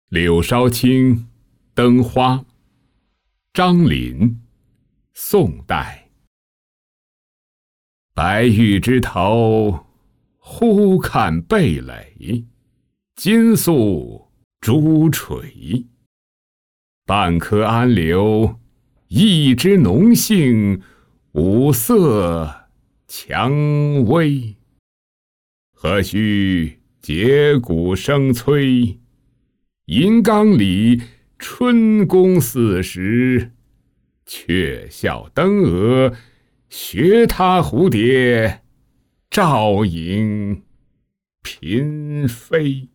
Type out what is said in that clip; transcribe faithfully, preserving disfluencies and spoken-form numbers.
柳梢青，灯花。张霖，宋代。白玉枝头，忽看蓓蕾，金粟珠垂。半颗安留，一枝浓杏，五色蔷薇。何须节鼓声催，银缸里春宫四时，却笑灯蛾学他蝴蝶，照影嫔妃。